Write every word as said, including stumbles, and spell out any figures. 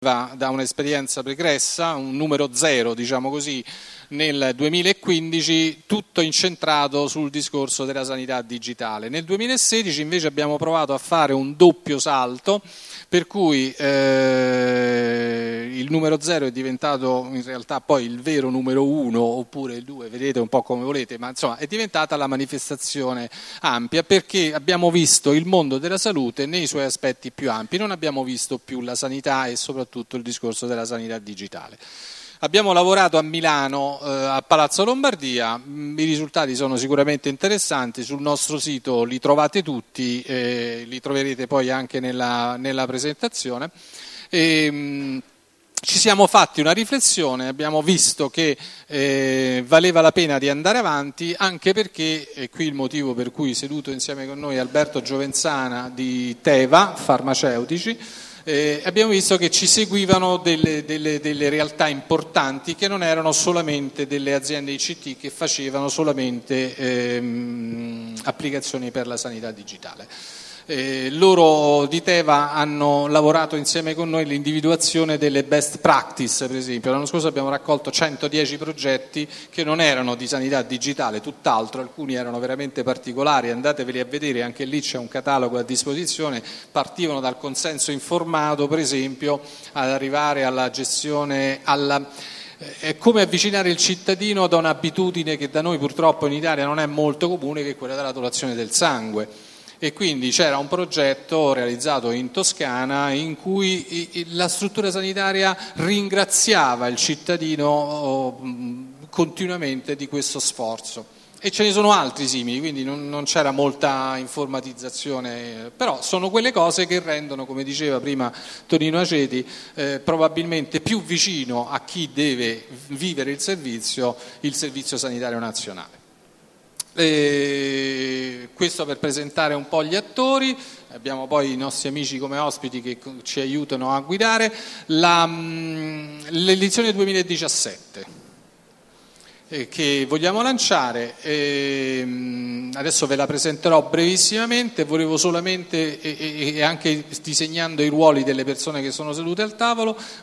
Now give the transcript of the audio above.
da un'esperienza pregressa, un numero zero, diciamo così, nel duemilaquindici, tutto incentrato sul discorso della sanità digitale. Nel duemilasedici invece abbiamo provato a fare un doppio salto, per cui eh, il numero zero è diventato in realtà poi il vero numero uno, oppure il due, vedete un po' come volete, ma insomma è diventata la manifestazione ampia, perché abbiamo visto il mondo della salute nei suoi aspetti più ampi, non abbiamo visto più la sanità e soprattutto il discorso della sanità digitale. Abbiamo lavorato a Milano, eh, a Palazzo Lombardia, i risultati sono sicuramente interessanti, sul nostro sito li trovate tutti, eh, li troverete poi anche nella, nella presentazione. E, mh, ci siamo fatti una riflessione, abbiamo visto che eh, valeva la pena di andare avanti, anche perché, e qui il motivo per cui seduto insieme con noi Alberto Giovenzana di Teva, farmaceutici, Eh, abbiamo visto che ci seguivano delle, delle, delle realtà importanti che non erano solamente delle aziende I C T che facevano solamente ehm, applicazioni per la sanità digitale. Eh, loro di Teva hanno lavorato insieme con noi all'individuazione delle best practice, per esempio. L'anno scorso abbiamo raccolto centodieci progetti che non erano di sanità digitale, tutt'altro, alcuni erano veramente particolari, andateveli a vedere, anche lì c'è un catalogo a disposizione, partivano dal consenso informato, per esempio, ad arrivare alla gestione, alla... È come avvicinare il cittadino da un'abitudine che da noi purtroppo in Italia non è molto comune, che è quella della donazione del sangue. E quindi c'era un progetto realizzato in Toscana in cui la struttura sanitaria ringraziava il cittadino continuamente di questo sforzo. E ce ne sono altri simili, quindi non, non c'era molta informatizzazione, però sono quelle cose che rendono, come diceva prima Tonino Aceti, eh, probabilmente più vicino a chi deve vivere il servizio, il servizio sanitario nazionale. E questo per presentare un po' gli attori, abbiamo poi i nostri amici come ospiti che ci aiutano a guidare la, l'edizione duemiladiciassette eh, che vogliamo lanciare. Eh, adesso ve la presenterò brevissimamente, volevo solamente, e, e anche disegnando i ruoli delle persone che sono sedute al tavolo,